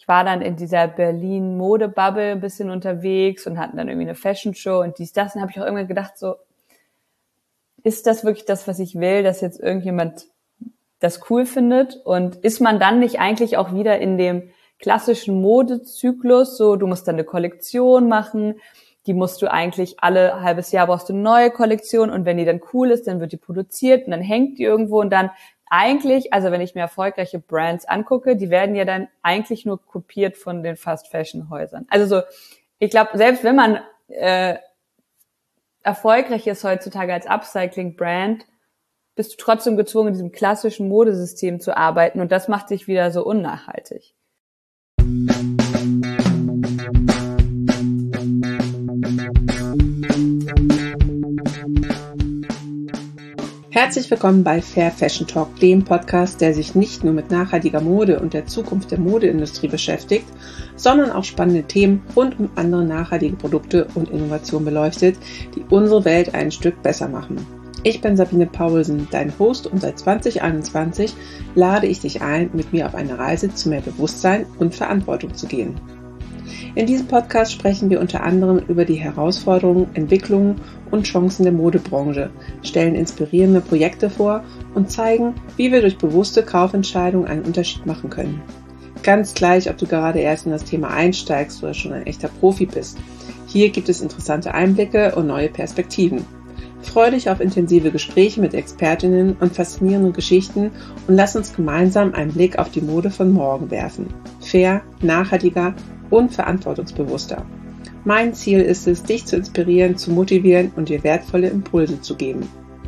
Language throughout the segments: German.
war dann in dieser Berlin-Mode-Bubble ein bisschen unterwegs und hatten dann irgendwie eine Fashion-Show und dies, das. Und habe ich auch irgendwann gedacht, so, ist das wirklich das, was ich will, dass jetzt irgendjemand das cool findet? Und ist man dann nicht eigentlich auch wieder in dem klassischen Modezyklus, so du musst dann eine Kollektion machen, die musst du eigentlich alle halbes Jahr brauchst du eine neue Kollektion und wenn die dann cool ist, dann wird die produziert und dann hängt die irgendwo und dann eigentlich, also wenn ich mir erfolgreiche Brands angucke, die werden ja dann eigentlich nur kopiert von den Fast-Fashion-Häusern. Also so, ich glaube, selbst wenn man erfolgreich ist heutzutage als Upcycling-Brand, bist du trotzdem gezwungen, in diesem klassischen Modesystem zu arbeiten und das macht dich wieder so unnachhaltig. Herzlich willkommen bei Fair Fashion Talk, dem Podcast, der sich nicht nur mit nachhaltiger Mode und der Zukunft der Modeindustrie beschäftigt, sondern auch spannende Themen rund um andere nachhaltige Produkte und Innovationen beleuchtet, die unsere Welt ein Stück besser machen. Ich bin Sabine Paulsen, dein Host und seit 2021 lade ich dich ein, mit mir auf eine Reise zu mehr Bewusstsein und Verantwortung zu gehen. In diesem Podcast sprechen wir unter anderem über die Herausforderungen, Entwicklungen und Chancen der Modebranche, stellen inspirierende Projekte vor und zeigen, wie wir durch bewusste Kaufentscheidungen einen Unterschied machen können. Ganz gleich, ob du gerade erst in das Thema einsteigst oder schon ein echter Profi bist. Hier gibt es interessante Einblicke und neue Perspektiven. Freue dich auf intensive Gespräche mit Expertinnen und faszinierende Geschichten und lass uns gemeinsam einen Blick auf die Mode von morgen werfen. Fair, nachhaltiger und verantwortungsbewusster. Mein Ziel ist es, dich zu inspirieren, zu motivieren und dir wertvolle Impulse zu geben.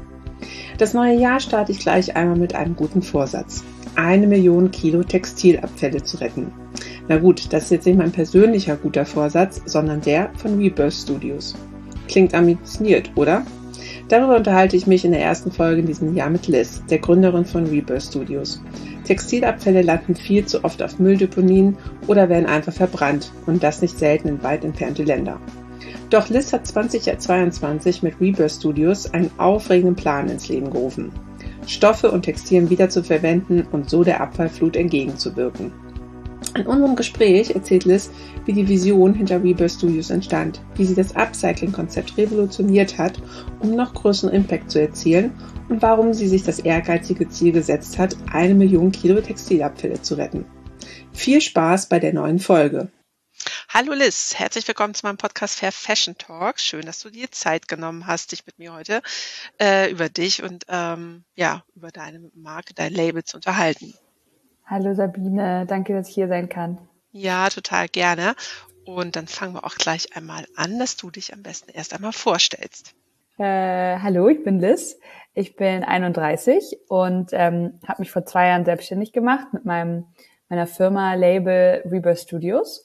Das neue Jahr starte ich gleich einmal mit einem guten Vorsatz. 1 Million Kilo Textilabfälle zu retten. Na gut, das ist jetzt nicht mein persönlicher guter Vorsatz, sondern der von Rebirth Studios. Klingt ambitioniert, oder? Darüber unterhalte ich mich in der ersten Folge in diesem Jahr mit Liz, der Gründerin von Rebirth Studios. Textilabfälle landen viel zu oft auf Mülldeponien oder werden einfach verbrannt und das nicht selten in weit entfernte Länder. Doch Liz hat 2022 mit Rebirth Studios einen aufregenden Plan ins Leben gerufen. Stoffe und Textilien wieder zu verwenden und so der Abfallflut entgegenzuwirken. In unserem Gespräch erzählt Liz, wie die Vision hinter Rebirth Studios entstand, wie sie das Upcycling-Konzept revolutioniert hat, um noch größeren Impact zu erzielen und warum sie sich das ehrgeizige Ziel gesetzt hat, 1 Million Kilo Textilabfälle zu retten. Viel Spaß bei der neuen Folge. Hallo Liz, herzlich willkommen zu meinem Podcast Fair Fashion Talk. Schön, dass du dir Zeit genommen hast, dich mit mir heute über dich und über deine Marke, dein Label zu unterhalten. Hallo Sabine, danke, dass ich hier sein kann. Ja, total gerne. Und dann fangen wir auch gleich einmal an, dass du dich am besten erst einmal vorstellst. Hallo, ich bin Liz. Ich bin 31 und habe mich vor 2 Jahren selbstständig gemacht mit meiner Firma Label Rebirth Studios.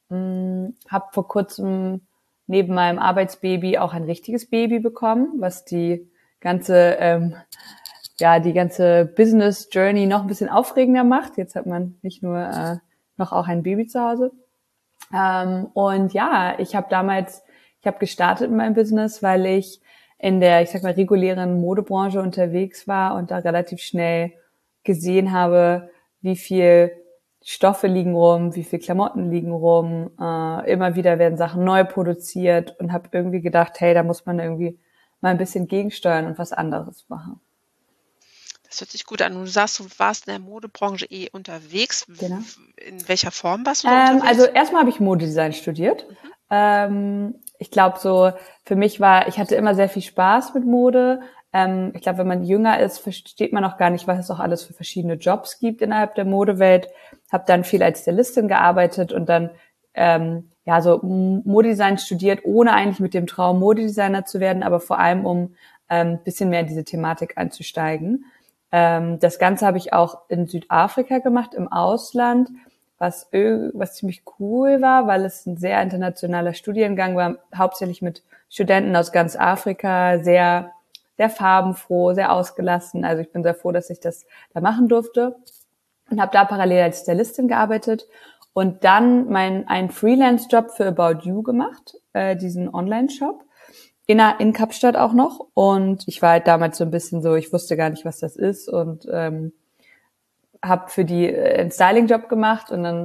Habe vor kurzem neben meinem Arbeitsbaby auch ein richtiges Baby bekommen, was die ganze Business Journey noch ein bisschen aufregender macht. Jetzt hat man nicht nur noch auch ein Baby zu Hause. Ich habe gestartet in meinem Business, weil ich in der, regulären Modebranche unterwegs war und da relativ schnell gesehen habe, wie viel Stoffe liegen rum, wie viel Klamotten liegen rum. Immer wieder werden Sachen neu produziert und habe irgendwie gedacht, hey, da muss man irgendwie mal ein bisschen gegensteuern und was anderes machen. Das hört sich gut an. Du sagst, du warst in der Modebranche unterwegs. Genau. In welcher Form warst du da unterwegs? Also erstmal habe ich Modedesign studiert. Ich glaube so, für mich ich hatte immer sehr viel Spaß mit Mode. Ich glaube, wenn man jünger ist, versteht man auch gar nicht, was es auch alles für verschiedene Jobs gibt innerhalb der Modewelt. Habe dann viel als Stylistin gearbeitet und dann Modedesign studiert, ohne eigentlich mit dem Traum Modedesigner zu werden, aber vor allem um ein bisschen mehr in diese Thematik einzusteigen. Das Ganze habe ich auch in Südafrika gemacht, im Ausland, was ziemlich cool war, weil es ein sehr internationaler Studiengang war, hauptsächlich mit Studenten aus ganz Afrika, sehr, sehr farbenfroh, sehr ausgelassen. Also ich bin sehr froh, dass ich das da machen durfte und habe da parallel als Stylistin gearbeitet und dann einen Freelance-Job für About You gemacht, diesen Online-Shop. In Kapstadt auch noch und ich war halt damals so ein bisschen so, ich wusste gar nicht, was das ist und habe für die einen Styling-Job gemacht und dann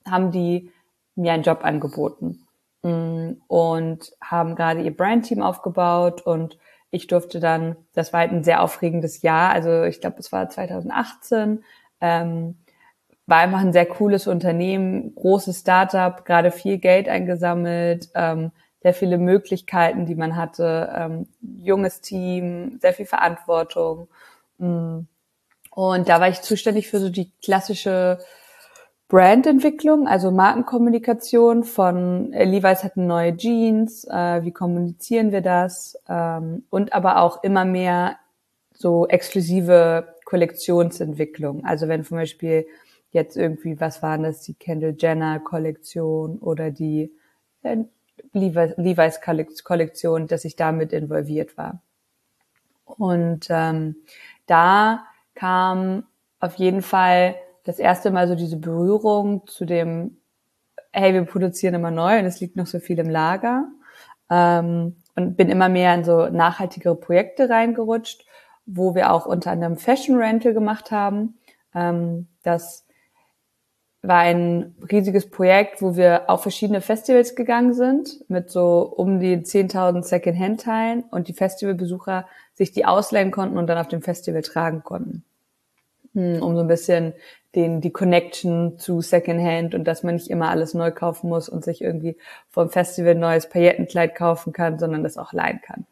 haben die mir einen Job angeboten und haben gerade ihr Brandteam aufgebaut und ich durfte dann, das war halt ein sehr aufregendes Jahr, also ich glaube, es war 2018, war einfach ein sehr cooles Unternehmen, großes Startup, gerade viel Geld eingesammelt, sehr viele Möglichkeiten, die man hatte, junges Team, sehr viel Verantwortung. Und da war ich zuständig für so die klassische Brandentwicklung, also Markenkommunikation von Levi's hatten neue Jeans, wie kommunizieren wir das? Und aber auch immer mehr so exklusive Kollektionsentwicklung. Also wenn zum Beispiel jetzt irgendwie, was waren das, die Kendall Jenner Kollektion oder die Levi's Kollektion, dass ich damit involviert war. Und da kam auf jeden Fall das erste Mal so diese Berührung zu dem, hey, wir produzieren immer neu und es liegt noch so viel im Lager. Und bin immer mehr in so nachhaltigere Projekte reingerutscht, wo wir auch unter anderem Fashion Rental gemacht haben. Das war ein riesiges Projekt, wo wir auf verschiedene Festivals gegangen sind, mit so um die 10.000 Secondhand-Teilen und die Festivalbesucher sich die ausleihen konnten und dann auf dem Festival tragen konnten. Um so ein bisschen die Connection zu Secondhand und dass man nicht immer alles neu kaufen muss und sich irgendwie vom Festival ein neues Paillettenkleid kaufen kann, sondern das auch leihen kann.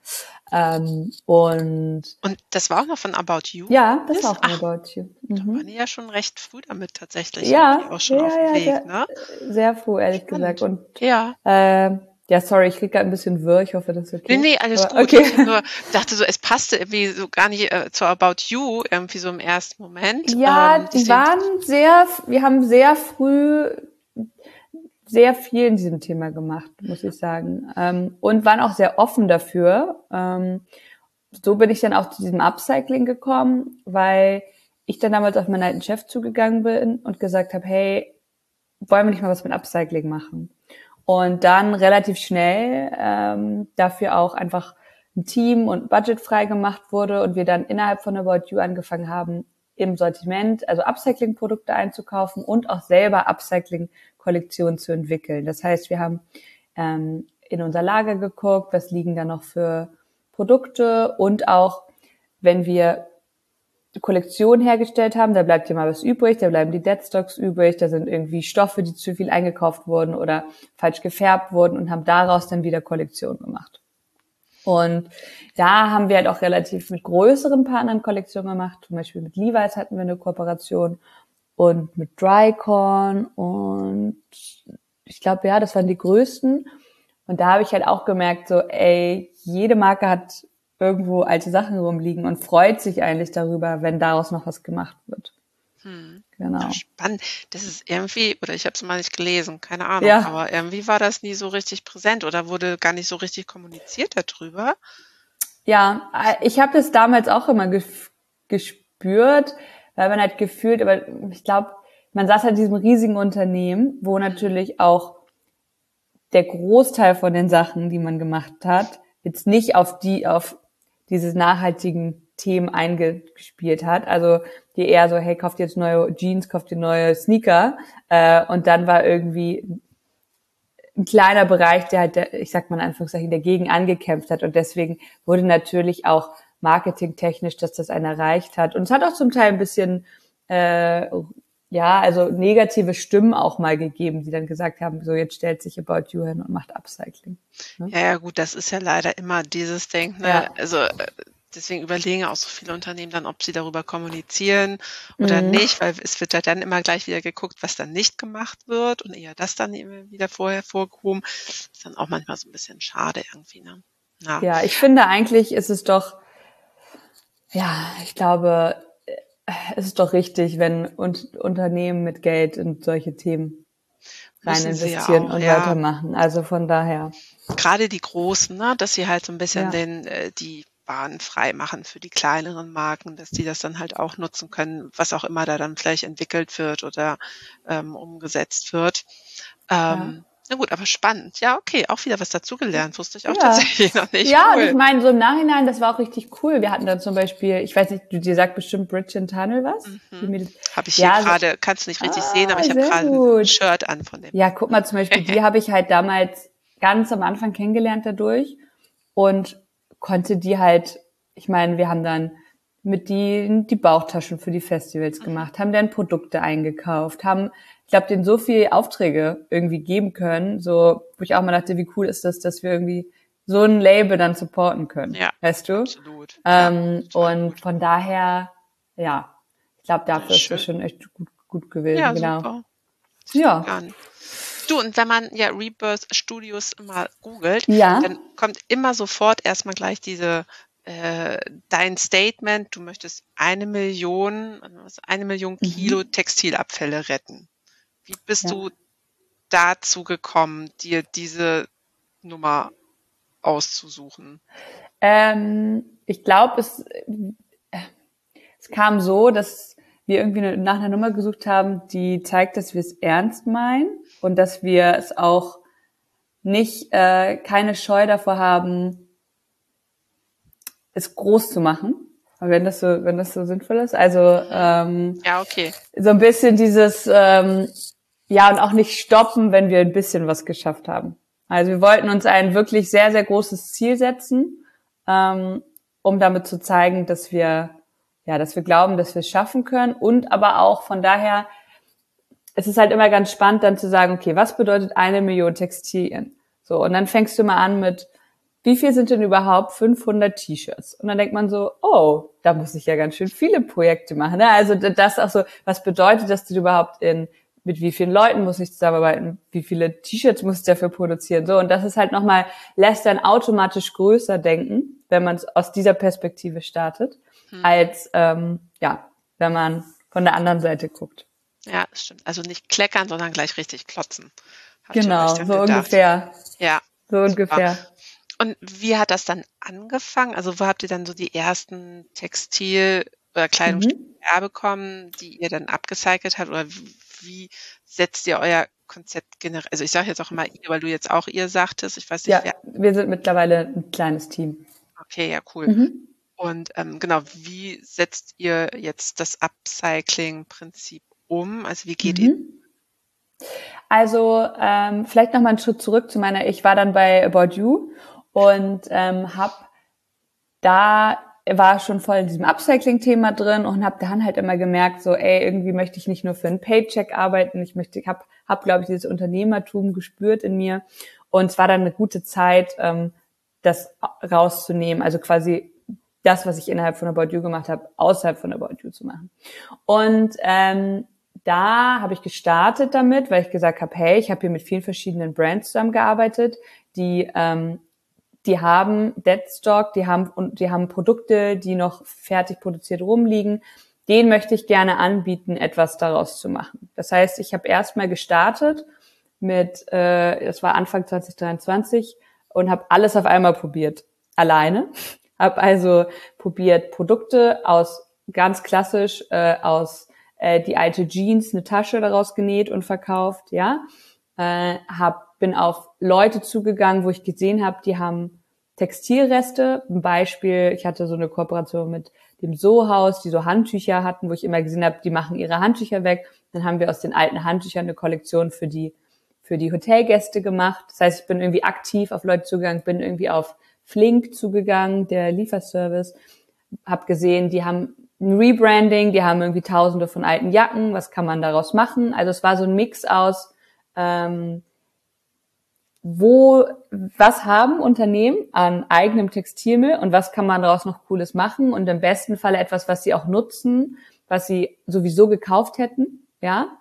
Und das war auch noch von About You? Ja, das war auch von About You. Da waren die ja schon recht früh damit tatsächlich Ja, auch schon auf dem Weg, sehr, ne? Sehr früh, ehrlich Spannend. gesagt. Und ja. Ja, sorry, ich krieg gerade ein bisschen wirr. Ich hoffe, das ist okay. Nee, alles Aber, gut. okay. Ich nur dachte so, es passte irgendwie so gar nicht zu About You, irgendwie so im ersten Moment. Ja, wir haben sehr früh sehr viel in diesem Thema gemacht, muss ich sagen. Und waren auch sehr offen dafür. So bin ich dann auch zu diesem Upcycling gekommen, weil ich dann damals auf meinen alten Chef zugegangen bin und gesagt habe, hey, wollen wir nicht mal was mit Upcycling machen? Und dann relativ schnell dafür auch einfach ein Team und Budget frei gemacht wurde und wir dann innerhalb von About You angefangen haben, im Sortiment, also Upcycling-Produkte einzukaufen und auch selber Upcycling-Kollektionen zu entwickeln. Das heißt, wir haben in unser Lager geguckt, was liegen da noch für Produkte und auch, wenn wir Kollektion hergestellt haben, da bleibt ja mal was übrig, da bleiben die Deadstocks übrig, da sind irgendwie Stoffe, die zu viel eingekauft wurden oder falsch gefärbt wurden und haben daraus dann wieder Kollektion gemacht. Und da haben wir halt auch relativ mit größeren Partnern Kollektionen gemacht, zum Beispiel mit Levi's hatten wir eine Kooperation und mit Drycorn und ich glaube, ja, das waren die größten. Und da habe ich halt auch gemerkt, so, ey, jede Marke hat irgendwo alte Sachen rumliegen und freut sich eigentlich darüber, wenn daraus noch was gemacht wird. Genau. Spannend. Das ist irgendwie, oder ich habe es mal nicht gelesen, keine Ahnung, Ja. aber irgendwie war das nie so richtig präsent oder wurde gar nicht so richtig kommuniziert darüber. Ja, ich habe das damals auch immer gespürt, weil man halt gefühlt, aber ich glaube, man saß halt in diesem riesigen Unternehmen, wo natürlich auch der Großteil von den Sachen, die man gemacht hat, jetzt nicht auf diese nachhaltigen Themen eingespielt hat. Also die eher so, hey, kauft jetzt neue Jeans, kauft ihr neue Sneaker. Und dann war irgendwie ein kleiner Bereich, der halt, ich sag mal in Anführungszeichen, dagegen angekämpft hat. Und deswegen wurde natürlich auch marketingtechnisch, dass das einen erreicht hat. Und es hat auch zum Teil ein bisschen also negative Stimmen auch mal gegeben, die dann gesagt haben, so jetzt stellt sich About You hin und macht Upcycling. Ne? Ja, gut, das ist ja leider immer dieses Denken. Ne? Ja. Also deswegen überlegen auch so viele Unternehmen dann, ob sie darüber kommunizieren oder nicht, weil es wird ja dann immer gleich wieder geguckt, was dann nicht gemacht wird und eher das dann immer wieder vorher vorgehoben. Ist dann auch manchmal so ein bisschen schade irgendwie. Ne? Ja, ich finde eigentlich ist es doch, ich glaube, es ist doch richtig, wenn Unternehmen mit Geld in solche Themen rein investieren und weitermachen. Also von daher. Gerade die Großen, ne, dass sie halt so ein bisschen die Bahn frei machen für die kleineren Marken, dass die das dann halt auch nutzen können, was auch immer da dann vielleicht entwickelt wird oder umgesetzt wird. Na gut, aber spannend. Ja, okay, auch wieder was dazugelernt. Wusste ich auch Ja. tatsächlich noch nicht. Ja, Cool. und ich meine, so im Nachhinein, das war auch richtig cool. Wir hatten dann zum Beispiel, ich weiß nicht, dir sagt bestimmt Bridge and Tunnel was? Habe ich hier Ja, gerade, kannst du nicht richtig sehen, aber ich habe sehr gerade ein gut. Shirt an von dem. Ja, guck mal, zum Beispiel, die habe ich halt damals ganz am Anfang kennengelernt dadurch und konnte die halt, ich meine, wir haben dann mit die Bauchtaschen für die Festivals gemacht, haben dann Produkte eingekauft, haben, ich glaube, denen so viele Aufträge irgendwie geben können, so, wo ich auch mal dachte, wie cool ist das, dass wir irgendwie so ein Label dann supporten können, Ja, weißt du? absolut. Ja, total Und gut. von daher, ja, ich glaube, dafür ist das schön. schon echt gut gewesen, Ja, genau. super. Hört sich Ja. gut an. Du, und wenn man ja Rebirth Studios mal googelt, Ja. dann kommt immer sofort erstmal gleich dein Statement, du möchtest 1 Million Kilo Textilabfälle retten. Wie bist Ja. du dazu gekommen, dir diese Nummer auszusuchen? Ich glaube, es kam so, dass wir irgendwie nach einer Nummer gesucht haben, die zeigt, dass wir es ernst meinen und dass wir es auch nicht keine Scheu davor haben, es groß zu machen. Aber wenn das so sinnvoll ist. Also Ja, okay. so ein bisschen dieses ja, und auch nicht stoppen, wenn wir ein bisschen was geschafft haben. Also wir wollten uns ein wirklich sehr, sehr großes Ziel setzen, um damit zu zeigen, dass wir glauben, dass wir es schaffen können. Und aber auch von daher, es ist halt immer ganz spannend, dann zu sagen, okay, was bedeutet 1 Million Textilien? So, und dann fängst du mal an mit, wie viel sind denn überhaupt 500 T-Shirts? Und dann denkt man so, oh, da muss ich ja ganz schön viele Projekte machen. Ne? Also das auch so, was bedeutet das denn überhaupt mit wie vielen Leuten muss ich zusammenarbeiten? Wie viele T-Shirts muss ich dafür produzieren? So, und das ist halt nochmal, lässt dann automatisch größer denken, wenn man es aus dieser Perspektive startet, als, wenn man von der anderen Seite guckt. Ja, das stimmt. Also nicht kleckern, sondern gleich richtig klotzen. Genau, so gedacht. ungefähr. Ja. So ungefähr. Und wie hat das dann angefangen? Also wo habt ihr dann so die ersten Textil- oder Kleidungsstücke bekommen, die ihr dann upgecycelt habt? Oder wie setzt ihr euer Konzept generell? Also ich sage jetzt auch immer ihr, weil du jetzt auch ihr sagtest. Ich weiß nicht, Ja, wir sind mittlerweile ein kleines Team. Okay, ja, cool. Und genau, wie setzt ihr jetzt das Upcycling-Prinzip um? Also wie geht ihr? Also vielleicht noch mal einen Schritt zurück ich war dann bei About You und war schon voll in diesem Upcycling-Thema drin und habe dann halt immer gemerkt, so irgendwie möchte ich nicht nur für einen Paycheck arbeiten, hab glaube ich dieses Unternehmertum gespürt in mir und es war dann eine gute Zeit, das rauszunehmen, also quasi das, was ich innerhalb von About You gemacht habe, außerhalb von About You zu machen. Und da habe ich gestartet damit, weil ich gesagt habe, hey, ich habe hier mit vielen verschiedenen Brands zusammengearbeitet, die haben Deadstock, die haben Produkte, die noch fertig produziert rumliegen. Den möchte ich gerne anbieten, etwas daraus zu machen. Das heißt, ich habe erstmal gestartet das war Anfang 2023 und habe alles auf einmal probiert, alleine. Habe also probiert, Produkte ganz klassisch aus die alte Jeans, eine Tasche daraus genäht und verkauft, ja. Bin auf Leute zugegangen, wo ich gesehen habe, die haben Textilreste. Ein Beispiel, ich hatte so eine Kooperation mit dem Sohaus, die so Handtücher hatten, wo ich immer gesehen habe, die machen ihre Handtücher weg. Dann haben wir aus den alten Handtüchern eine Kollektion für die Hotelgäste gemacht. Das heißt, ich bin irgendwie aktiv auf Leute zugegangen, bin irgendwie auf Flink zugegangen, der Lieferservice. Hab gesehen, die haben ein Rebranding, die haben irgendwie Tausende von alten Jacken. Was kann man daraus machen? Also es war so ein Mix aus was haben Unternehmen an eigenem Textilmüll und was kann man daraus noch Cooles machen und im besten Falle etwas, was sie auch nutzen, was sie sowieso gekauft hätten, ja.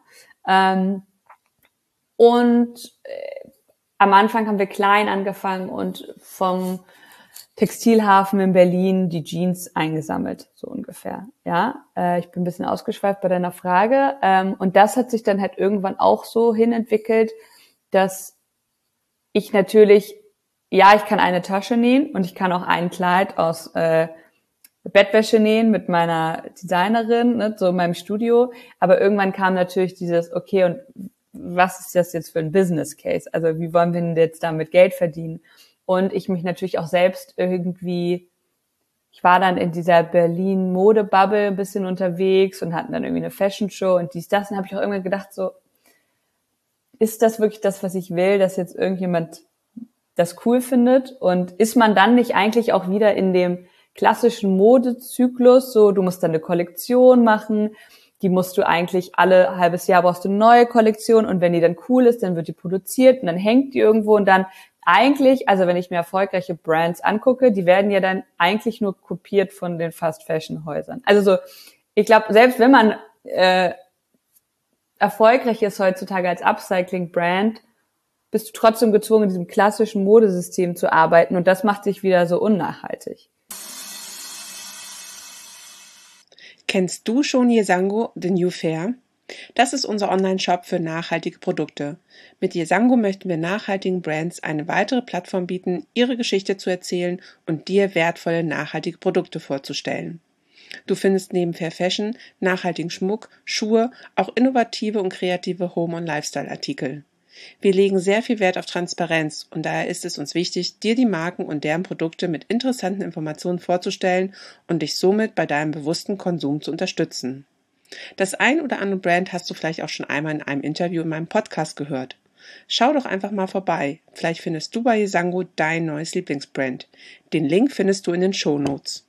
Am Anfang haben wir klein angefangen und vom Textilhafen in Berlin die Jeans eingesammelt, so ungefähr, ja. Ich bin ein bisschen ausgeschweift bei deiner Frage und das hat sich dann halt irgendwann auch so hinentwickelt, dass ich natürlich, ich kann eine Tasche nähen und ich kann auch ein Kleid aus Bettwäsche nähen mit meiner Designerin, ne, so in meinem Studio. Aber irgendwann kam natürlich dieses, okay, und was ist das jetzt für ein Business Case? Also wie wollen wir denn jetzt damit Geld verdienen? Und ich mich natürlich auch selbst irgendwie, ich war dann in dieser Berlin-Mode-Bubble ein bisschen unterwegs und hatten dann irgendwie eine Fashion-Show und dies, das. Und habe ich auch irgendwann gedacht, so, ist das wirklich das, was ich will, dass jetzt irgendjemand das cool findet? Und ist man dann nicht eigentlich auch wieder in dem klassischen Modezyklus, so du musst dann eine Kollektion machen, die musst du eigentlich alle halbes Jahr brauchst du eine neue Kollektion und wenn die dann cool ist, dann wird die produziert und dann hängt die irgendwo und dann eigentlich, also wenn ich mir erfolgreiche Brands angucke, die werden ja dann eigentlich nur kopiert von den Fast-Fashion-Häusern. Also so, ich glaube, selbst wenn man erfolgreich ist heutzutage als Upcycling-Brand, bist du trotzdem gezwungen, in diesem klassischen Modesystem zu arbeiten und das macht sich wieder so unnachhaltig. Kennst du schon Yesango, The New Fair? Das ist unser Online-Shop für nachhaltige Produkte. Mit Yesango möchten wir nachhaltigen Brands eine weitere Plattform bieten, ihre Geschichte zu erzählen und dir wertvolle nachhaltige Produkte vorzustellen. Du findest neben Fair Fashion, nachhaltigen Schmuck, Schuhe, auch innovative und kreative Home- und Lifestyle-Artikel. Wir legen sehr viel Wert auf Transparenz und daher ist es uns wichtig, dir die Marken und deren Produkte mit interessanten Informationen vorzustellen und dich somit bei deinem bewussten Konsum zu unterstützen. Das ein oder andere Brand hast du vielleicht auch schon einmal in einem Interview in meinem Podcast gehört. Schau doch einfach mal vorbei. Vielleicht findest du bei Yesango dein neues Lieblingsbrand. Den Link findest du in den Shownotes.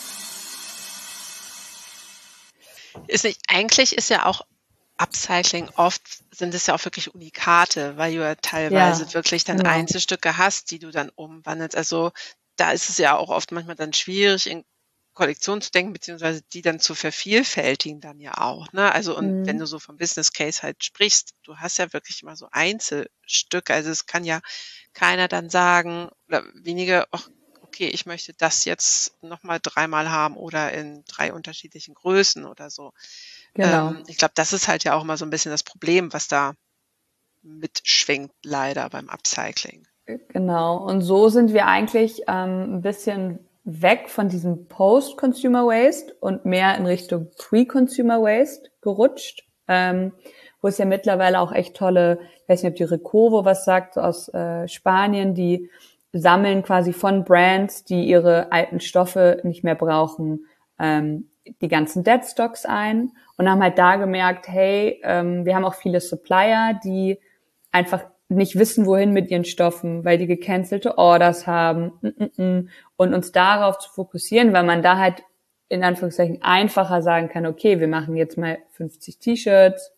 Eigentlich ist ja auch Upcycling, oft sind es ja auch wirklich Unikate, weil du ja teilweise wirklich dann genau. Einzelstücke hast, die du dann umwandelst. Also da ist es ja auch oft manchmal dann schwierig, in Kollektion zu denken, beziehungsweise die dann zu vervielfältigen dann ja auch. Ne? Also und wenn du so vom Business Case halt sprichst, du hast ja wirklich immer so Einzelstücke. Also es kann ja keiner dann sagen, oder wenige, ach, okay, ich möchte das jetzt nochmal 3-mal haben oder in 3 unterschiedlichen Größen oder so. Genau. Ich glaube, das ist halt ja auch immer so ein bisschen das Problem, was da mitschwingt, leider beim Upcycling. Genau. Und so sind wir eigentlich ein bisschen weg von diesem Post-Consumer Waste und mehr in Richtung Pre-Consumer Waste gerutscht, wo es ja mittlerweile auch echt tolle, ich weiß nicht, ob die Recovo was sagt, aus Spanien, die sammeln quasi von Brands, die ihre alten Stoffe nicht mehr brauchen, die ganzen Deadstocks ein und haben halt da gemerkt, hey, wir haben auch viele Supplier, die einfach nicht wissen, wohin mit ihren Stoffen, weil die gecancelte Orders haben und uns darauf zu fokussieren, weil man da halt in Anführungszeichen einfacher sagen kann, okay, wir machen jetzt mal 50 T-Shirts,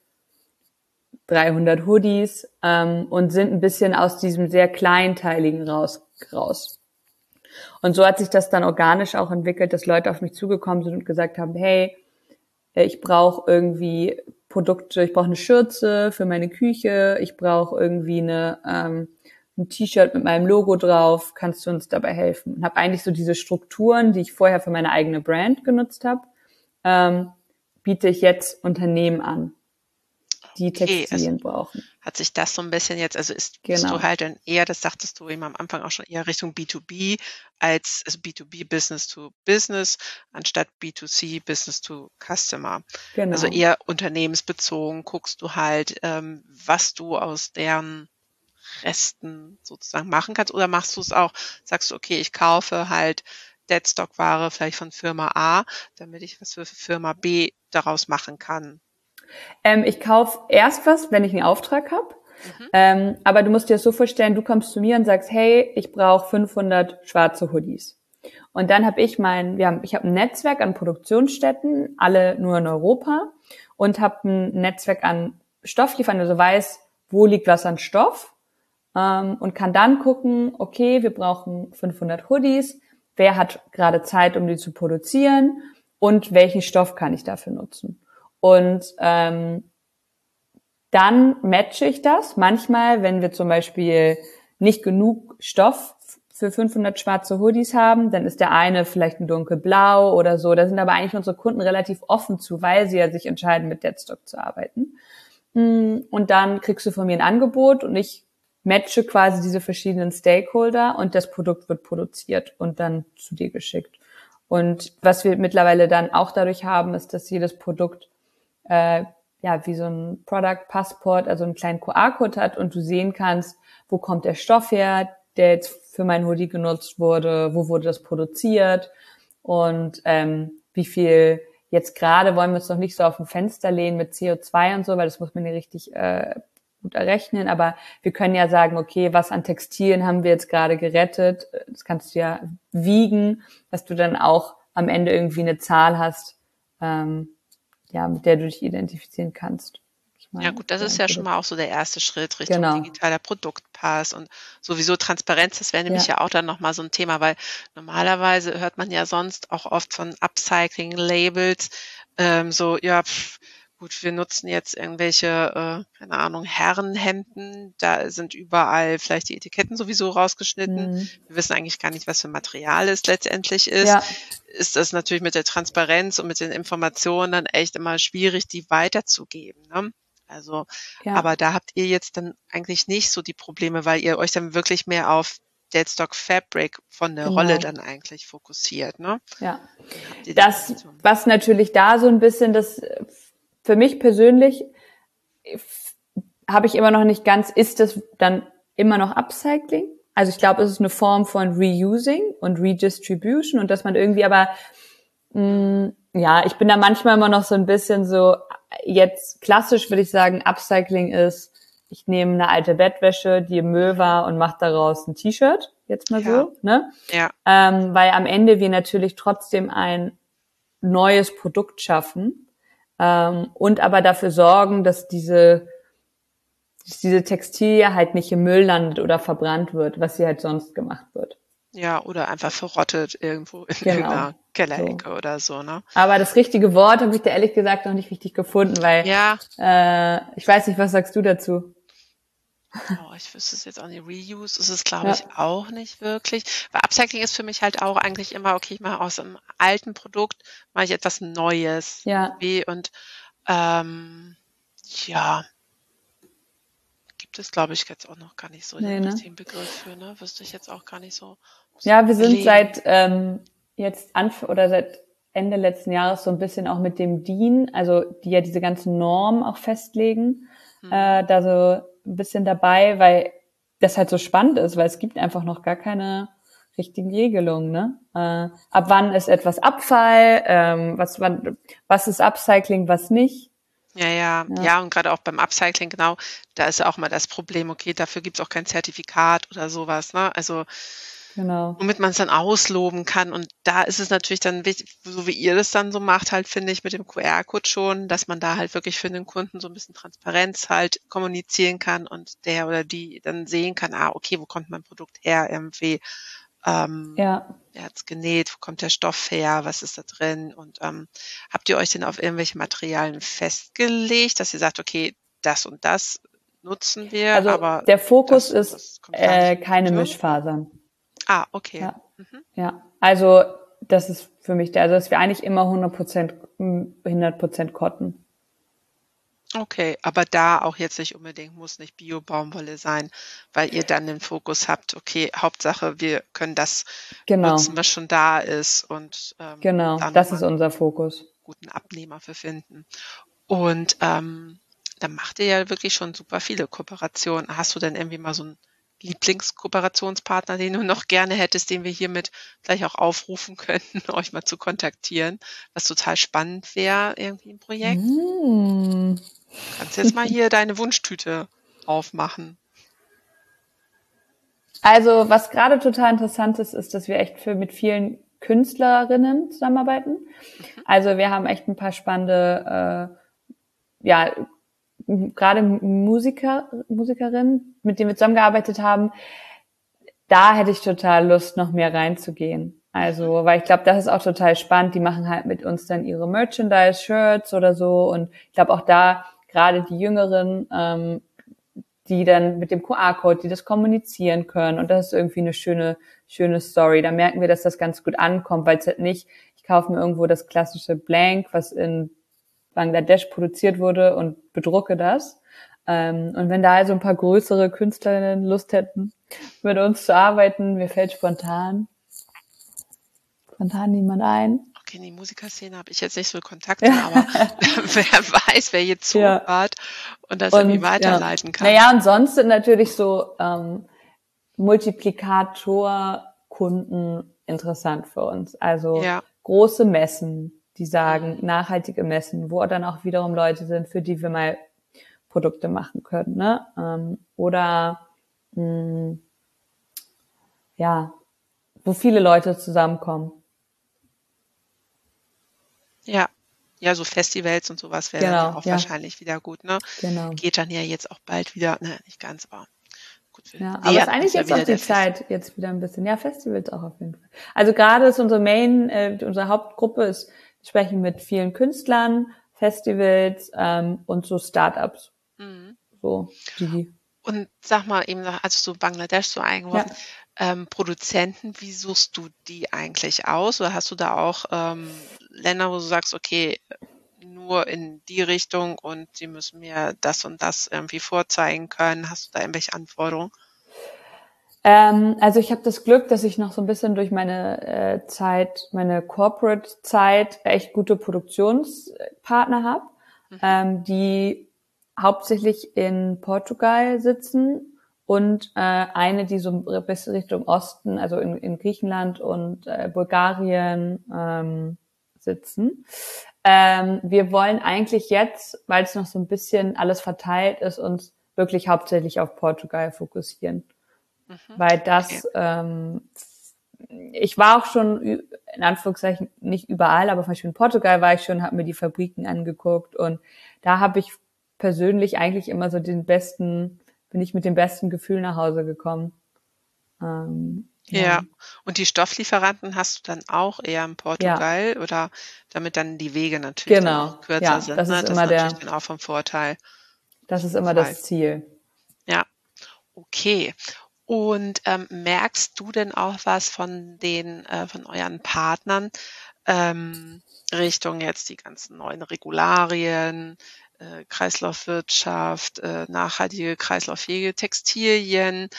300 Hoodies und sind ein bisschen aus diesem sehr kleinteiligen raus. Und so hat sich das dann organisch auch entwickelt, dass Leute auf mich zugekommen sind und gesagt haben, hey, ich brauche irgendwie Produkte, ich brauche eine Schürze für meine Küche, ich brauche irgendwie ein T-Shirt mit meinem Logo drauf, kannst du uns dabei helfen? Und habe eigentlich so diese Strukturen, die ich vorher für meine eigene Brand genutzt habe, biete ich jetzt Unternehmen an, die Textilien brauchen. Hat sich das so ein bisschen jetzt, also bist du halt dann eher, das sagtest du eben am Anfang auch schon, eher Richtung B2B als also B2B Business to Business anstatt B2C Business to Customer. Genau. Also eher unternehmensbezogen guckst du halt, was du aus deren Resten sozusagen machen kannst, oder machst du es auch, sagst du, okay, ich kaufe halt Deadstock-Ware vielleicht von Firma A, damit ich was für Firma B daraus machen kann. Ich kaufe erst was, wenn ich einen Auftrag habe. Aber du musst dir das so vorstellen, du kommst zu mir und sagst, hey, ich brauche 500 schwarze Hoodies. Und dann habe ich ich habe ein Netzwerk an Produktionsstätten, alle nur in Europa, und habe ein Netzwerk an Stofflieferern, also weiß, wo liegt was an Stoff, und kann dann gucken, okay, wir brauchen 500 Hoodies, wer hat gerade Zeit, um die zu produzieren und welchen Stoff kann ich dafür nutzen. Und dann matche ich das. Manchmal, wenn wir zum Beispiel nicht genug Stoff für 500 schwarze Hoodies haben, dann ist der eine vielleicht ein dunkelblau oder so. Da sind aber eigentlich unsere Kunden relativ offen zu, weil sie ja sich entscheiden, mit Deadstock zu arbeiten. Und dann kriegst du von mir ein Angebot und ich matche quasi diese verschiedenen Stakeholder und das Produkt wird produziert und dann zu dir geschickt. Und was wir mittlerweile dann auch dadurch haben, ist, dass jedes Produkt ja, wie so ein Product Passport, also einen kleinen QR-Code hat und du sehen kannst, wo kommt der Stoff her, der jetzt für mein Hoodie genutzt wurde, wo wurde das produziert und wie viel jetzt gerade wollen wir uns noch nicht so auf ein Fenster lehnen mit CO2 und so, weil das muss man ja richtig gut errechnen, aber wir können ja sagen, okay, was an Textilien haben wir jetzt gerade gerettet, das kannst du ja wiegen, dass du dann auch am Ende irgendwie eine Zahl hast, ja, mit der du dich identifizieren kannst. Ja gut, das ist ja schon mal auch so der erste Schritt Richtung Genau. digitaler Produktpass und sowieso Transparenz. Das wäre nämlich ja auch dann nochmal so ein Thema, weil normalerweise hört man ja sonst auch oft von Upcycling-Labels, so, ja, gut, wir nutzen jetzt irgendwelche, keine Ahnung, Herrenhemden, da sind überall vielleicht die Etiketten sowieso rausgeschnitten. Wir wissen eigentlich gar nicht, was für Material es letztendlich ist. Ja. Ist das natürlich mit der Transparenz und mit den Informationen dann echt immer schwierig, die weiterzugeben, ne? Also, Ja. aber da habt ihr jetzt dann eigentlich nicht so die Probleme, weil ihr euch dann wirklich mehr auf Deadstock Fabric von der Rolle dann eigentlich fokussiert, ne? Ja. Das, was natürlich da so ein bisschen das, für mich persönlich habe ich immer noch nicht ganz, ist das dann immer noch Upcycling? Also ich glaube, es ist eine Form von Reusing und Redistribution und dass man irgendwie aber, ja, ich bin da manchmal immer noch so ein bisschen so, jetzt klassisch würde ich sagen, Upcycling ist, ich nehme eine alte Bettwäsche, die im Müll war und mache daraus ein T-Shirt, jetzt mal so, ne? Ja. Weil am Ende wir natürlich trotzdem ein neues Produkt schaffen und aber dafür sorgen, dass diese Textilie halt nicht im Müll landet oder verbrannt wird, was sie halt sonst gemacht wird. Ja, oder einfach verrottet irgendwo in irgendeiner Kellerecke oder so, ne? Aber das richtige Wort habe ich da ehrlich gesagt noch nicht richtig gefunden, weil ich weiß nicht, was sagst du dazu? Oh, ich wüsste es jetzt auch nicht. Reuse ist es, glaube ich, auch nicht wirklich. Weil Upcycling ist für mich halt auch eigentlich immer, okay, ich mache aus einem alten Produkt, mache ich etwas Neues. Ja. Und ja, gibt es, glaube ich, jetzt auch noch gar nicht so den richtigen Begriff für, ne? Wüsste ich jetzt auch gar nicht so. Ja, wir sind seit seit Ende letzten Jahres so ein bisschen auch mit dem DIN, also die ja diese ganzen Normen auch festlegen, da so ein bisschen dabei, weil das halt so spannend ist, weil es gibt einfach noch gar keine richtigen Regelungen, ne? Ab wann ist etwas Abfall, was ist Upcycling, was nicht? Ja, und gerade auch beim Upcycling, genau, da ist ja auch mal das Problem, okay, dafür gibt's auch kein Zertifikat oder sowas, ne? Also womit man es dann ausloben kann. Und da ist es natürlich dann wichtig, so wie ihr das dann so macht, halt finde ich mit dem QR-Code schon, dass man da halt wirklich für den Kunden so ein bisschen Transparenz halt kommunizieren kann und der oder die dann sehen kann, okay, wo kommt mein Produkt her irgendwie? Wer hat's genäht? Wo kommt der Stoff her? Was ist da drin? Und habt ihr euch denn auf irgendwelche Materialien festgelegt, dass ihr sagt, okay, das und das nutzen wir? Also aber der Fokus ist keine Mischfasern. Okay. Ja. Ja, also das ist für mich also dass wir eigentlich immer 100% Cotton. Okay, aber da auch jetzt nicht unbedingt, muss nicht Bio-Baumwolle sein, weil ihr dann den Fokus habt, okay, Hauptsache wir können das nutzen, was schon da ist und das ist unser Fokus. Guten Abnehmer für finden. Und dann macht ihr ja wirklich schon super viele Kooperationen. Hast du denn irgendwie mal so einen Lieblingskooperationspartner, den du noch gerne hättest, den wir hiermit vielleicht auch aufrufen könnten, euch mal zu kontaktieren, was total spannend wäre, irgendwie ein Projekt? Kannst jetzt mal hier deine Wunschtüte aufmachen. Also was gerade total interessant ist, dass wir echt mit vielen Künstlerinnen zusammenarbeiten. Also wir haben echt ein paar spannende, gerade Musikerinnen, mit denen wir zusammengearbeitet haben. Da hätte ich total Lust, noch mehr reinzugehen. Also, weil ich glaube, das ist auch total spannend. Die machen halt mit uns dann ihre Merchandise-Shirts oder so. Und ich glaube auch da, gerade die Jüngeren, die dann mit dem QR-Code, die das kommunizieren können. Und das ist irgendwie eine schöne Story. Da merken wir, dass das ganz gut ankommt, weil es halt nicht, ich kaufe mir irgendwo das klassische Blank, was in Bangladesch produziert wurde und bedrucke das. Und wenn da also ein paar größere Künstlerinnen Lust hätten, mit uns zu arbeiten, mir fällt spontan niemand ein. okay, in die Musikerszene habe ich jetzt nicht so Kontakte, aber wer weiß, wer jetzt zuhört und das irgendwie weiterleiten kann. Naja, und sonst sind natürlich so Multiplikator-Kunden interessant für uns. Also große Messen, die sagen, nachhaltige Messen, wo dann auch wiederum Leute sind, für die wir mal Produkte machen können, ne? Oder wo viele Leute zusammenkommen. Ja, so Festivals und sowas wäre dann ja auch wahrscheinlich wieder gut, ne? Genau. Geht dann ja jetzt auch bald wieder, ne, nicht ganz, aber gut. Aber es ist eigentlich jetzt auch die Zeit, jetzt wieder ein bisschen. Ja, Festivals auch auf jeden Fall. Also gerade ist unsere Hauptgruppe ist, wir sprechen mit vielen Künstlern, Festivals und so Startups. So, die. Und sag mal eben, also so Bangladesch so eingeworfen, Produzenten, wie suchst du die eigentlich aus? Oder hast du da auch Länder, wo du sagst, okay, nur in die Richtung und sie müssen mir das und das irgendwie vorzeigen können? Hast du da irgendwelche Anforderungen? Also ich habe das Glück, dass ich noch so ein bisschen durch meine meine Corporate-Zeit echt gute Produktionspartner habe, die hauptsächlich in Portugal sitzen und eine, die so ein bisschen Richtung Osten, also in Griechenland und Bulgarien sitzen. Wir wollen eigentlich jetzt, weil es noch so ein bisschen alles verteilt ist, uns wirklich hauptsächlich auf Portugal fokussieren. Weil das, ich war auch schon, in Anführungszeichen, nicht überall, aber zum Beispiel in Portugal war ich schon, habe mir die Fabriken angeguckt und da habe ich persönlich eigentlich immer so bin ich mit dem besten Gefühl nach Hause gekommen. Ja, und die Stofflieferanten hast du dann auch eher in Portugal oder damit dann die Wege natürlich dann auch kürzer sind. Das ne? ist Das immer ist natürlich dann auch vom Vorteil. Das ist immer das Ziel. Ja, okay. Und merkst du denn auch was von von euren Partnern Richtung jetzt die ganzen neuen Regularien, Kreislaufwirtschaft, nachhaltige, kreislauffähige Textilien,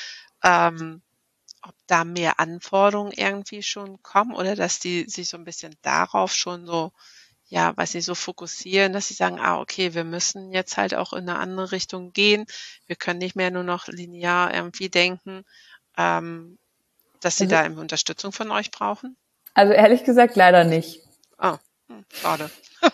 ob da mehr Anforderungen irgendwie schon kommen oder dass die sich so ein bisschen darauf schon so, ja, weiß nicht, so fokussieren, dass sie sagen, okay, wir müssen jetzt halt auch in eine andere Richtung gehen. Wir können nicht mehr nur noch linear irgendwie denken, dass sie da irgendwie Unterstützung von euch brauchen? Also ehrlich gesagt leider nicht. Schade.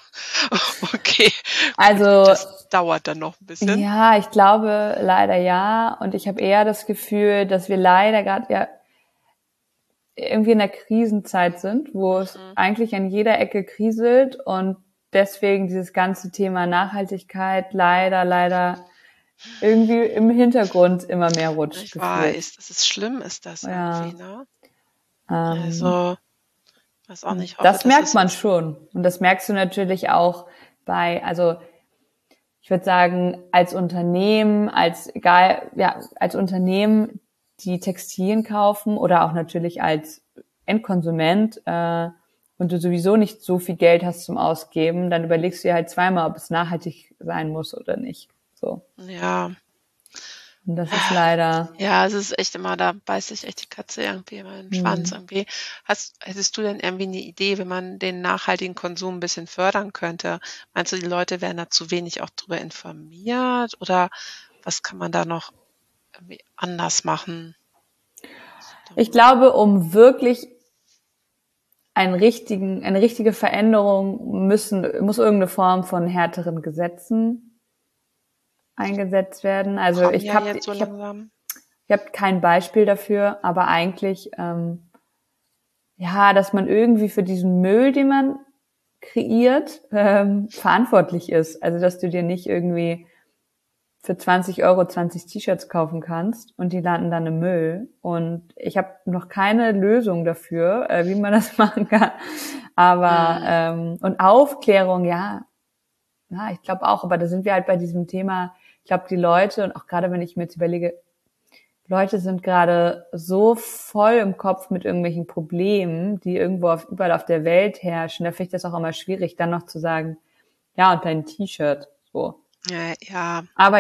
Okay. Also das dauert dann noch ein bisschen. Ja, ich glaube leider ja. Und ich habe eher das Gefühl, dass wir leider gerade irgendwie in der Krisenzeit sind, wo es eigentlich an jeder Ecke kriselt und deswegen dieses ganze Thema Nachhaltigkeit leider irgendwie im Hintergrund immer mehr rutscht. Ich weiß, das ist schlimm, ist das irgendwie, ne? Also, weiß auch nicht. Das merkt man schon. Und das merkst du natürlich auch also ich würde sagen, als Unternehmen, als Unternehmen, die Textilien kaufen oder auch natürlich als Endkonsument und du sowieso nicht so viel Geld hast zum Ausgeben, dann überlegst du dir halt zweimal, ob es nachhaltig sein muss oder nicht. So. Ja. Und das ist leider. Ja, es ist echt immer, da beißt sich echt die Katze irgendwie immer in den Schwanz irgendwie. Hättest du denn irgendwie eine Idee, wie man den nachhaltigen Konsum ein bisschen fördern könnte? Meinst du, die Leute werden da zu wenig auch drüber informiert oder was kann man da noch irgendwie anders machen? Ich glaube, um wirklich eine richtige Veränderung muss irgendeine Form von härteren Gesetzen eingesetzt werden. Also ich habe kein Beispiel dafür, aber eigentlich dass man irgendwie für diesen Müll, den man kreiert, verantwortlich ist. Also dass du dir nicht irgendwie für 20 € 20 T-Shirts kaufen kannst und die landen dann im Müll. Und ich habe noch keine Lösung dafür, wie man das machen kann. Aber und Aufklärung, ich glaube auch, aber da sind wir halt bei diesem Thema. Ich glaube, die Leute, und auch gerade wenn ich mir jetzt überlege, Leute sind gerade so voll im Kopf mit irgendwelchen Problemen, die überall auf der Welt herrschen. Da finde ich das auch immer schwierig, dann noch zu sagen, ja, und dein T-Shirt, so. Ja. Aber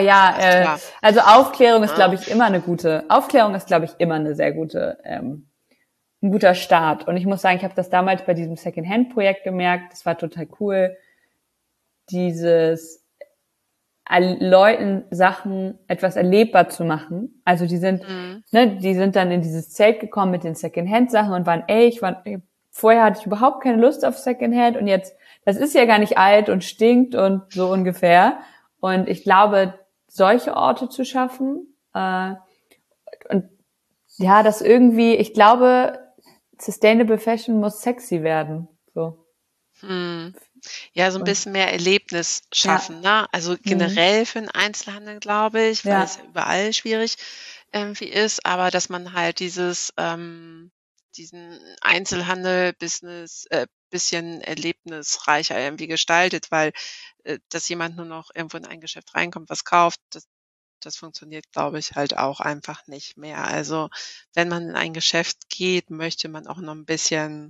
also Aufklärung ist, glaube ich, immer eine sehr gute ein guter Start. Und ich muss sagen, ich habe das damals bei diesem Secondhand-Projekt gemerkt. Das war total cool, dieses Leuten Sachen etwas erlebbar zu machen. Also die sind dann in dieses Zelt gekommen mit den Secondhand-Sachen und waren, vorher hatte ich überhaupt keine Lust auf Secondhand und jetzt, das ist ja gar nicht alt und stinkt und so ungefähr. Und ich glaube, solche Orte zu schaffen, und ja, das irgendwie, ich glaube, Sustainable Fashion muss sexy werden, so. Ja, so ein bisschen mehr Erlebnis schaffen, ne? Also generell für den Einzelhandel, glaube ich, weil es ja überall schwierig irgendwie ist, aber dass man halt diesen Einzelhandel-Business bisschen erlebnisreicher irgendwie gestaltet, weil dass jemand nur noch irgendwo in ein Geschäft reinkommt, was kauft, das funktioniert, glaube ich, halt auch einfach nicht mehr. Also wenn man in ein Geschäft geht, möchte man auch noch ein bisschen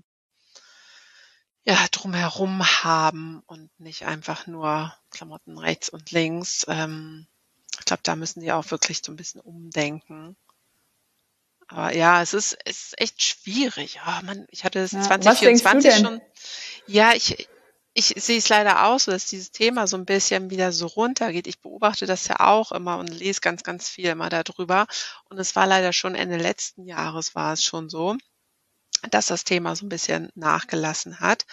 drumherum haben und nicht einfach nur Klamotten rechts und links. Ich glaube, da müssen die auch wirklich so ein bisschen umdenken. Aber ja, es ist echt schwierig. Mann, ich hatte es Ja. Was denkst du 2024 denn? schon. Ja, ich sehe es leider auch so, dass dieses Thema so ein bisschen wieder so runtergeht. Ich beobachte das ja auch immer und lese ganz, ganz viel immer darüber. Und es war leider schon Ende letzten Jahres war es schon so, dass das Thema so ein bisschen nachgelassen hat.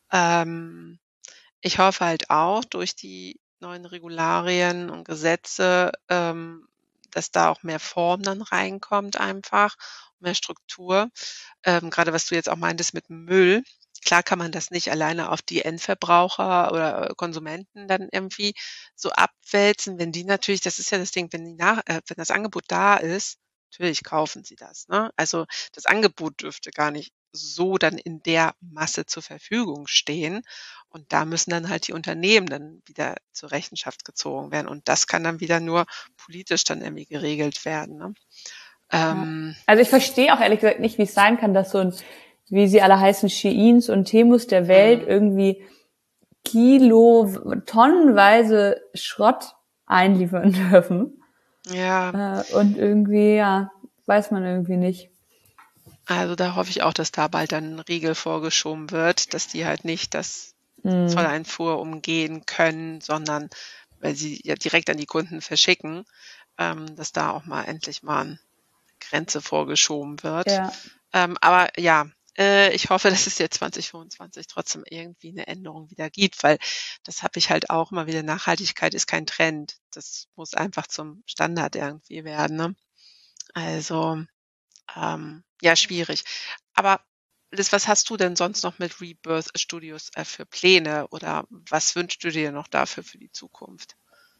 Ich hoffe halt auch durch die neuen Regularien und Gesetze, dass da auch mehr Form dann reinkommt einfach, mehr Struktur. Grade was du jetzt auch meintest mit dem Müll. Klar kann man das nicht alleine auf die Endverbraucher oder Konsumenten dann irgendwie so abwälzen, wenn die natürlich das ist ja das Ding, wenn das Angebot da ist, natürlich kaufen sie das, ne? Also, das Angebot dürfte gar nicht so dann in der Masse zur Verfügung stehen. Und da müssen dann halt die Unternehmen dann wieder zur Rechenschaft gezogen werden. Und das kann dann wieder nur politisch dann irgendwie geregelt werden, ne? Ja. Also ich verstehe auch ehrlich gesagt nicht, wie es sein kann, dass so ein, wie sie alle heißen, Sheins und Temus der Welt irgendwie tonnenweise Schrott einliefern dürfen. Ja, Und irgendwie, weiß man irgendwie nicht. also da hoffe ich auch, dass da bald dann 'n Riegel vorgeschoben wird, dass die halt nicht das Zolleinfuhr umgehen können, sondern weil sie ja direkt an die Kunden verschicken, dass da auch mal endlich mal 'ne Grenze vorgeschoben wird. Ja. Aber ja, ich hoffe, dass es jetzt 2025 trotzdem irgendwie 'ne Änderung wieder gibt, weil das habe ich halt auch immer wieder. Nachhaltigkeit ist kein Trend. Das muss einfach zum Standard irgendwie werden, ne? Also, ja, schwierig. Aber Liz, was hast du denn sonst noch mit Rebirth Studios, für Pläne oder was wünschst du dir noch dafür für die Zukunft?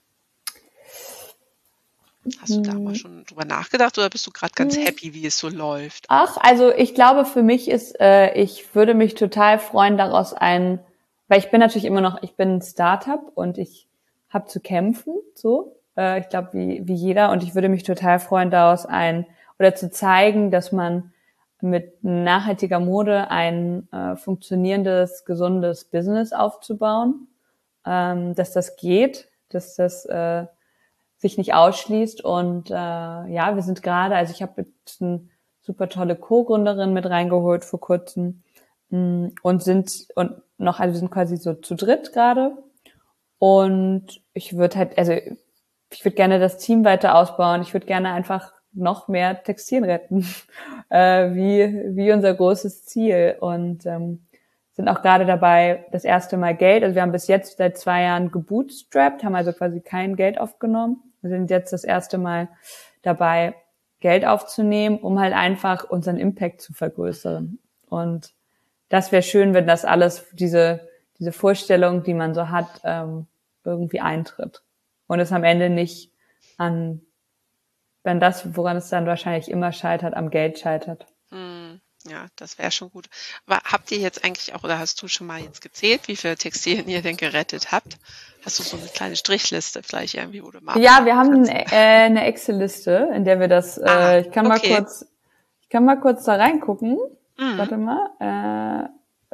Hast du da mal schon drüber nachgedacht oder bist du grad ganz happy, wie es so läuft? Ach, also ich glaube, für mich ist, ich würde mich total freuen, weil ich bin natürlich immer noch, ich bin ein Startup und ich habe zu kämpfen, so. Ich glaube, wie jeder. Und ich würde mich total freuen, oder zu zeigen, dass man mit nachhaltiger Mode ein funktionierendes, gesundes Business aufzubauen, dass das geht, dass das sich nicht ausschließt. Und wir sind gerade, also ich habe jetzt eine super tolle Co-Gründerin mit reingeholt vor kurzem und wir sind quasi so zu dritt gerade. Und ich würde gerne das Team weiter ausbauen. Ich würde gerne einfach noch mehr Textilien retten, wie unser großes Ziel. Und sind auch gerade dabei, das erste Mal Geld, also wir haben bis jetzt seit 2 Jahren gebootstrapped, haben also quasi kein Geld aufgenommen. Wir sind jetzt das erste Mal dabei, Geld aufzunehmen, um halt einfach unseren Impact zu vergrößern. Und das wäre schön, wenn das alles, diese Vorstellung, die man so hat, irgendwie eintritt. Und es am Ende nicht wenn das, woran es dann wahrscheinlich immer scheitert, am Geld scheitert. Ja, das wäre schon gut. Aber habt ihr jetzt eigentlich auch oder hast du schon mal jetzt gezählt, wie viele Textilien ihr denn gerettet habt? Hast du so eine kleine Strichliste vielleicht irgendwie, wo du mal Ja, wir haben kannst? eine Excel-Liste, in der wir das, ich kann mal kurz da reingucken. Warte mal.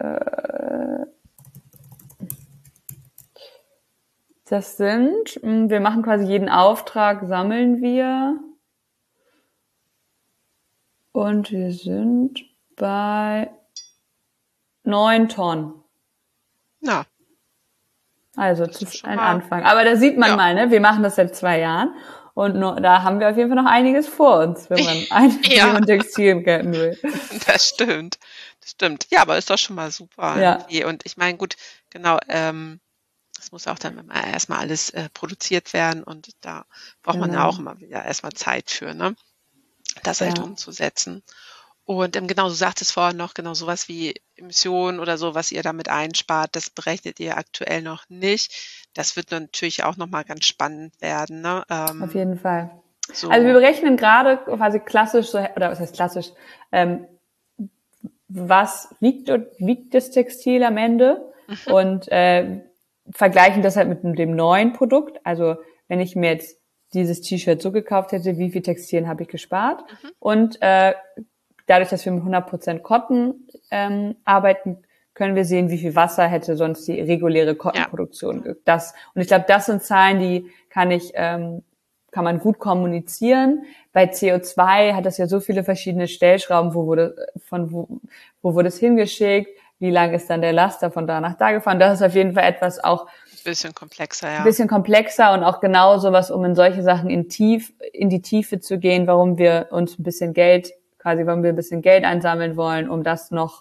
Wir machen quasi jeden Auftrag, sammeln wir. Und wir sind bei 9 Tonnen. Na, Also das ist schon ein mal, Anfang. Aber da sieht man ja. mal, ne? Wir machen das seit 2 Jahren und da haben wir auf jeden Fall noch einiges vor uns, wenn man Ja, und Textilien gelten will. das stimmt. Das stimmt. Ja, aber ist doch schon mal super Ja, irgendwie. Und ich meine, gut, genau, es muss auch dann immer erstmal alles produziert werden und da braucht man ja auch genau. immer wieder erstmal Zeit für, ne? Das halt Ja, umzusetzen. Und genau, du sagtest vorhin noch, genau sowas wie Emissionen oder so, was ihr damit einspart, das berechnet ihr aktuell noch nicht. Das wird natürlich auch nochmal ganz spannend werden, ne? auf jeden Fall. Also wir So, berechnen gerade quasi klassisch, so, oder was heißt klassisch, was wiegt das Textil am Ende und vergleichen das halt mit dem neuen Produkt. Also wenn ich mir jetzt dieses T-Shirt so gekauft hätte, wie viel Textilien habe ich gespart? Und dadurch, dass wir mit 100% Cotton arbeiten, können wir sehen, wie viel Wasser hätte sonst die reguläre ja, Cottonproduktion. Und ich glaube, das sind Zahlen, die kann man gut kommunizieren. Bei CO2 hat das ja so viele verschiedene Stellschrauben, wo wurde es hingeschickt, wie lang ist dann der Laster von da nach da gefahren. Das ist auf jeden Fall etwas auch ein bisschen komplexer, ein ja. bisschen komplexer und auch genau sowas, um in solche Sachen in die Tiefe zu gehen, warum wir ein bisschen Geld einsammeln wollen, um das noch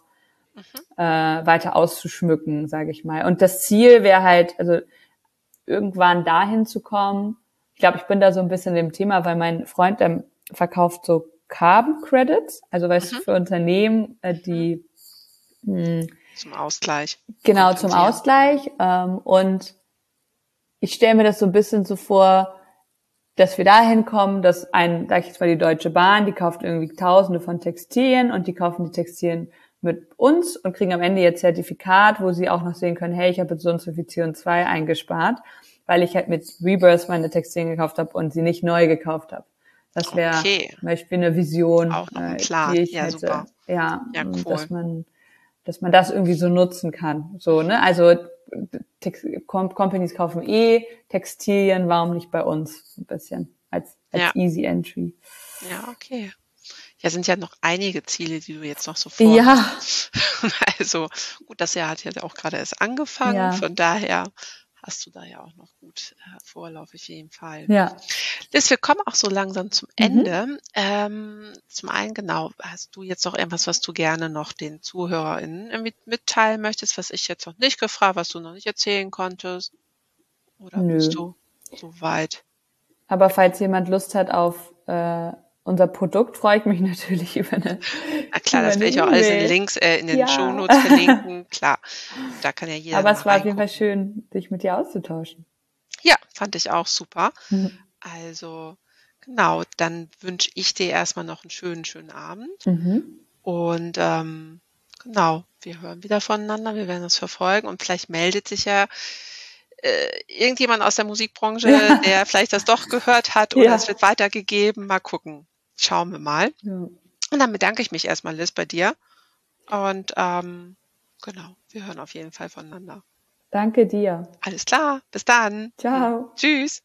weiter auszuschmücken, sage ich mal. Und das Ziel wäre halt, also irgendwann dahin zu kommen. Ich glaube, ich bin da so ein bisschen im Thema, weil mein Freund verkauft so Carbon Credits, also weißt du, für Unternehmen, die Zum Ausgleich. genau zum Kompensieren. Ausgleich. Und ich stelle mir das so ein bisschen so vor, dass wir dahin kommen, dass sag ich jetzt mal, die Deutsche Bahn, die kauft irgendwie Tausende von Textilien und die kaufen die Textilien mit uns und kriegen am Ende ihr Zertifikat, wo sie auch noch sehen können, hey, ich habe jetzt so und so viel CO2 eingespart, weil ich halt mit Rebirth meine Textilien gekauft habe und sie nicht neu gekauft habe. Das wäre Okay, zum Beispiel eine Vision, auch noch ein Plan. die ich Ja, hätte. super. Ja, Ja, und cool. dass man das irgendwie so nutzen kann. So, ne? Also Companies kaufen Textilien, warum nicht bei uns ein bisschen als Ja, Easy Entry. ja, okay. Ja, sind ja noch einige Ziele, die du jetzt noch so Ja, vorhast. Also gut, das Jahr hat ja auch gerade erst angefangen. ja, Von daher hast du da ja auch noch gut Vorlauf auf jeden Fall. ja. Liz, wir kommen auch so langsam zum Ende. Zum einen, genau, hast du jetzt noch irgendwas, was du gerne noch den ZuhörerInnen irgendwie mitteilen möchtest, was ich jetzt noch nicht gefragt, was du noch nicht erzählen konntest? Oder bist Nö. du soweit? Aber falls jemand Lust hat auf unser Produkt, freue ich mich natürlich über Na klar, das eine werde ich auch alles in E-Mail. Links, in den Ja. Shownotes verlinken. Klar, da kann ja jeder Aber mal es war auf jeden Fall reingucken. schön, sich mit dir auszutauschen. Ja, fand ich auch super. Mhm. Also, genau, dann wünsche ich dir erstmal noch einen schönen Abend. Mhm. Und genau, wir hören wieder voneinander, wir werden das verfolgen und vielleicht meldet sich ja irgendjemand aus der Musikbranche, Ja. der vielleicht das doch gehört hat oder Ja. es wird weitergegeben. Mal gucken. Schauen wir mal. Ja. Und dann bedanke ich mich erstmal, Liz, bei dir. Und genau, wir hören auf jeden Fall voneinander. Danke dir. Alles klar, bis dann. Ciao. Tschüss.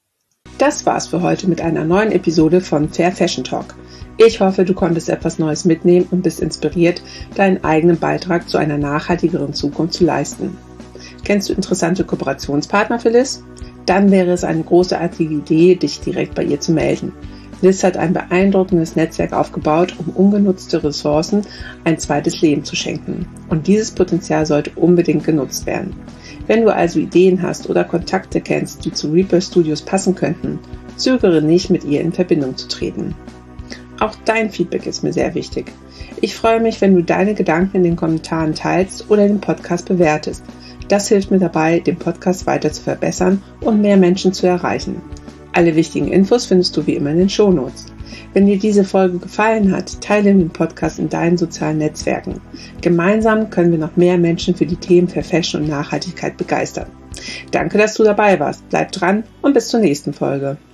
Das war's für heute mit einer neuen Episode von Fair Fashion Talk. Ich hoffe, du konntest etwas Neues mitnehmen und bist inspiriert, deinen eigenen Beitrag zu einer nachhaltigeren Zukunft zu leisten. Kennst du interessante Kooperationspartner für Liz? Dann wäre es eine großartige Idee, dich direkt bei ihr zu melden. Liz hat ein beeindruckendes Netzwerk aufgebaut, um ungenutzte Ressourcen ein zweites Leben zu schenken. Und dieses Potenzial sollte unbedingt genutzt werden. Wenn du also Ideen hast oder Kontakte kennst, die zu Rebirth Studios passen könnten, zögere nicht, mit ihr in Verbindung zu treten. Auch dein Feedback ist mir sehr wichtig. Ich freue mich, wenn du deine Gedanken in den Kommentaren teilst oder den Podcast bewertest. Das hilft mir dabei, den Podcast weiter zu verbessern und mehr Menschen zu erreichen. Alle wichtigen Infos findest du wie immer in den Shownotes. Wenn dir diese Folge gefallen hat, teile den Podcast in deinen sozialen Netzwerken. Gemeinsam können wir noch mehr Menschen für die Themen Fair Fashion und Nachhaltigkeit begeistern. Danke, dass du dabei warst. Bleib dran und bis zur nächsten Folge.